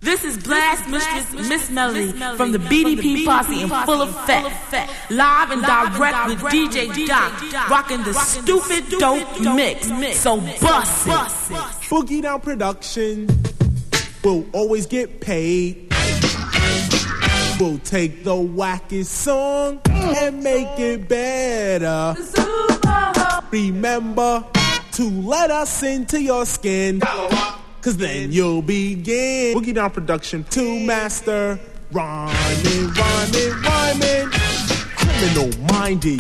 This is Blast Mistress Miss Melody from the BDP Posse in full effect. Live and direct with DJ Doc, rocking the stupid dope mix. So bust it. Boogie Down Production will always get paid. We'll take the wackest song and make it better. Remember to let us into your skin, cause then you'll begin. Boogie Down Production to master rhyming. Criminal minded.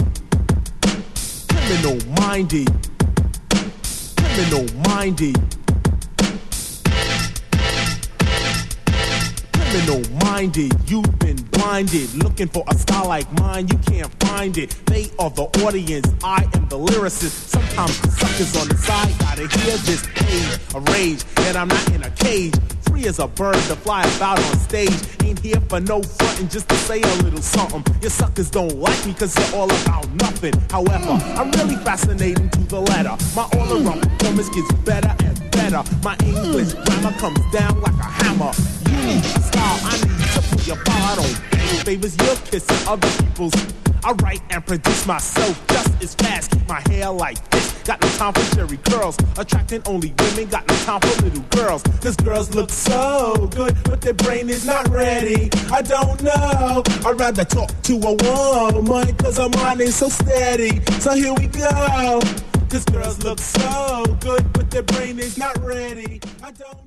You've been blinded, looking for a style like mine, you can't find it. They are the audience, I am the lyricist. Sometimes the suckers on the side gotta hear this page of rage, that I'm not in a cage. Free as a bird to fly about on stage. Ain't here for no frontin', just to say a little something. Your suckers don't like me cause you're all about nothing. However, I'm really fascinating to the letter. My all-around performance gets better and better. My English grammar comes down like a hammer. You need style, I need to put your file. I don't beg favors, you're kissing other people's. I write and produce myself just as fast. Keep my hair like this. Got no time for cherry curls. Attracting only women. Got no time for little girls. Cause girls look so good, but their brain is not ready. I don't know. I'd rather talk to a woman, cause her mind is so steady. So here we go. Cause girls look so good, but their brain is not ready. I don't